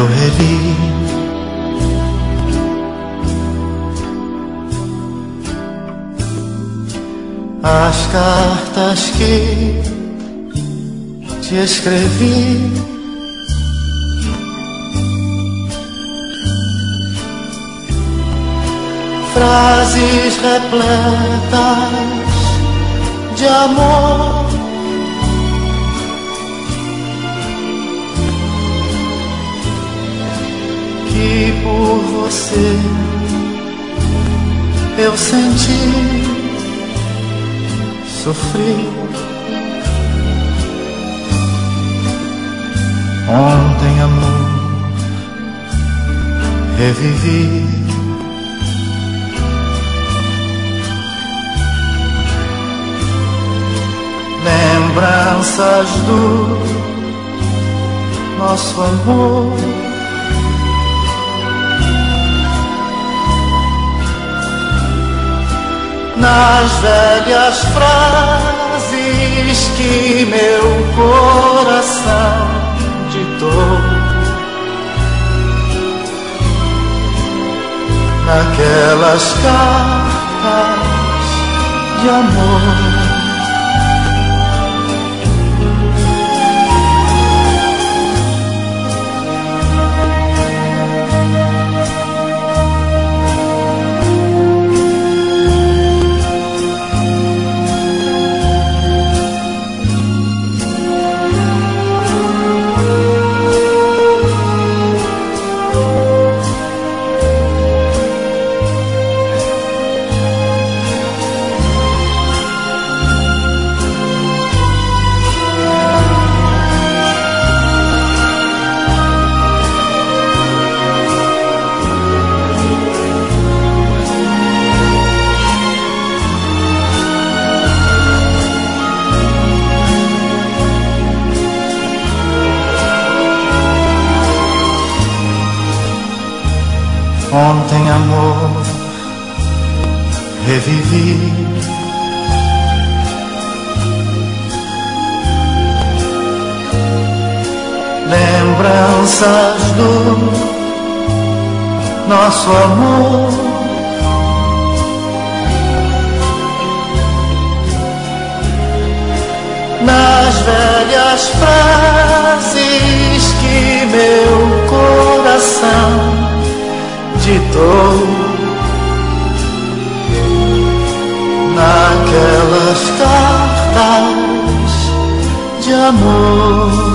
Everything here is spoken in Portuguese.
eu reli as cartas que te escrevi, frases repletas de amor, que por você eu senti, sofri. Ontem, amor, revivi lembranças do nosso amor, nas velhas frases que meu coração ditou, naquelas cartas de amor. Ontem, amor, revivi lembranças do nosso amor, nas velhas frases que meu coração ditou, naquelas cartas de amor.